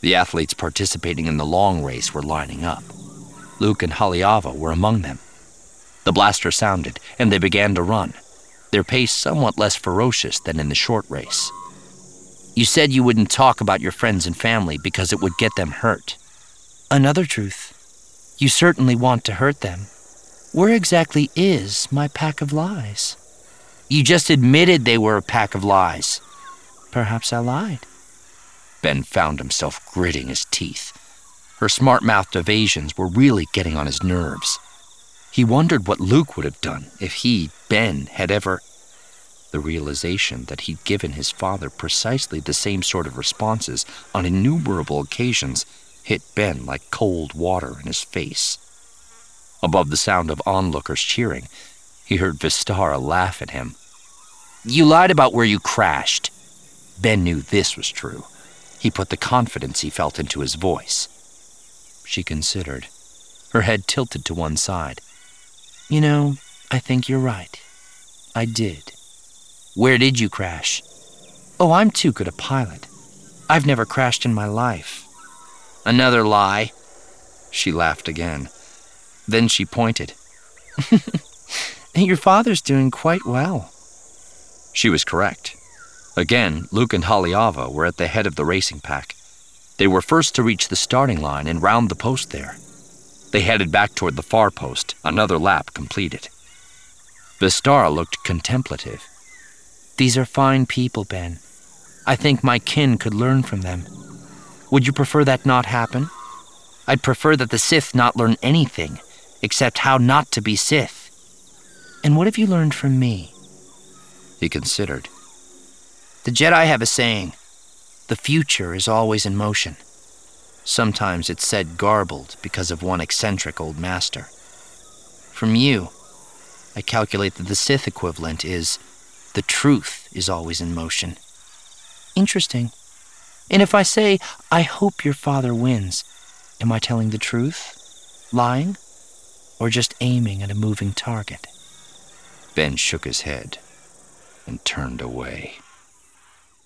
The athletes participating in the long race were lining up. Luke and Haliava were among them. The blaster sounded, and they began to run, their pace somewhat less ferocious than in the short race. You said you wouldn't talk about your friends and family because it would get them hurt. Another truth. You certainly want to hurt them. Where exactly is my pack of lies? You just admitted they were a pack of lies. Perhaps I lied. Ben found himself gritting his teeth. Her smart-mouthed evasions were really getting on his nerves. He wondered what Luke would have done if he, Ben, had ever... The realization that he'd given his father precisely the same sort of responses on innumerable occasions hit Ben like cold water in his face. Above the sound of onlookers cheering, he heard Vistara laugh at him. You lied about where you crashed. Ben knew this was true. He put the confidence he felt into his voice. She considered, her head tilted to one side. You know, I think you're right. I did. Where did you crash? Oh, I'm too good a pilot. I've never crashed in my life. Another lie. She laughed again. Then she pointed. Your father's doing quite well. She was correct. Again, Luke and Haliava were at the head of the racing pack. They were first to reach the starting line and round the post there. They headed back toward the far post, another lap completed. Vistara looked contemplative. These are fine people, Ben. I think my kin could learn from them. Would you prefer that not happen? I'd prefer that the Sith not learn anything, except how not to be Sith. And what have you learned from me? He considered. The Jedi have a saying, the future is always in motion. Sometimes it's said garbled because of one eccentric old master. From you, I calculate that the Sith equivalent is, the truth is always in motion. Interesting. And if I say, I hope your father wins, am I telling the truth, lying, or just aiming at a moving target? Ben shook his head and turned away.